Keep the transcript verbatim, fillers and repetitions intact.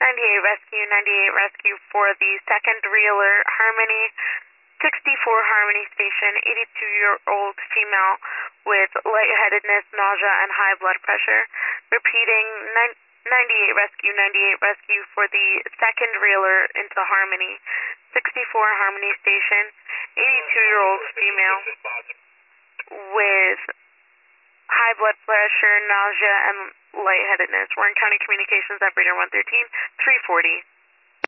ninety-eight Rescue, ninety-eight Rescue for the second reeler, Harmony, sixty-four Harmony Station, eighty-two-year-old female with lightheadedness, nausea, and high blood pressure. Repeating, ninety-eight Rescue, ninety-eight Rescue for the second reeler into Harmony, sixty-four Harmony Station, eighty-two-year-old female with high blood pressure, nausea, and lightheadedness. Warren County Communications, operator one thirteen, three forty.